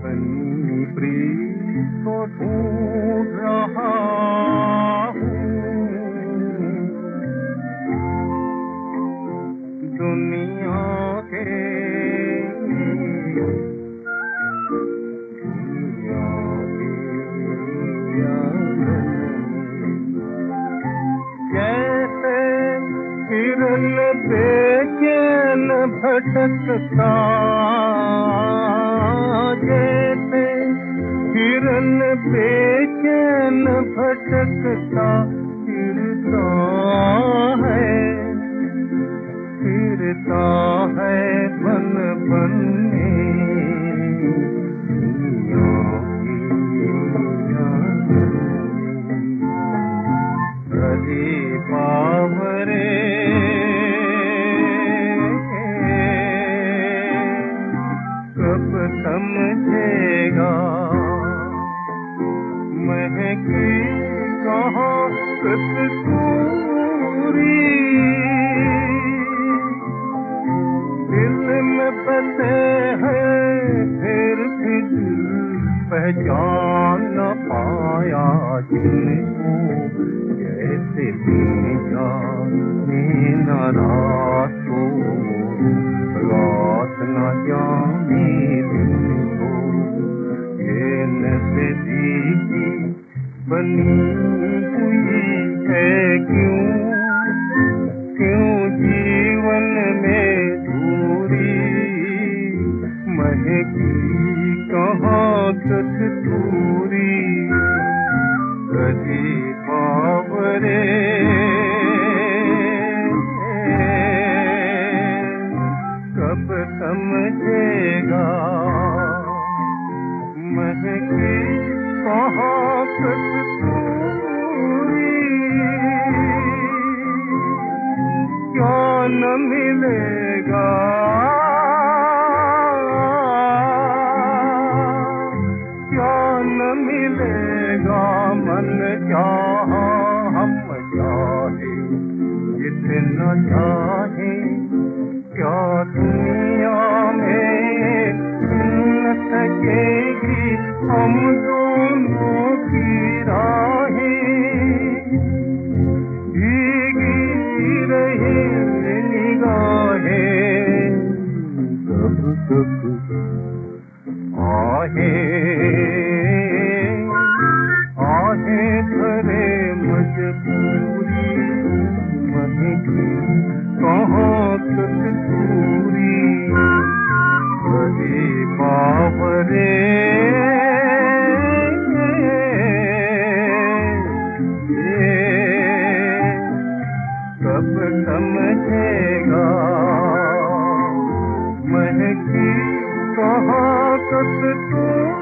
अपनी प्रीत को ढूंढ रहा हूँ, दुनिया के जैसे हिरन बेचैन भटकता, जैसे हिरन बेचैन भटकता फिरता है बन बन बावरे कब समझेगा महकी कहाँ कसूरी, दिल में बसे हैं फिर भी दिल पहचान न पाया जिनको, जैसे दिन जाने न रात को, रात न जाने दिन को, ये नज़दीकी बनी हुई है क्यों, क्यों जीवन में दूरी, महकी कहाँ कसूरी, कभी बावरे कब समझेगा महकी कहाँ कसूरी, क्या न मिलेगा, क्या न मिलेगा मन चाहा हम चाहे जितना चाहे, क्या दुनिया में मिल सकेगी हम दोनों की राहें, भीगी रही निगाहें कब तक आहे भरे मजबूरी, महकी कहाँ कसूरी, कभी बावरे कब समझेगा महकी कहाँ कसूरी।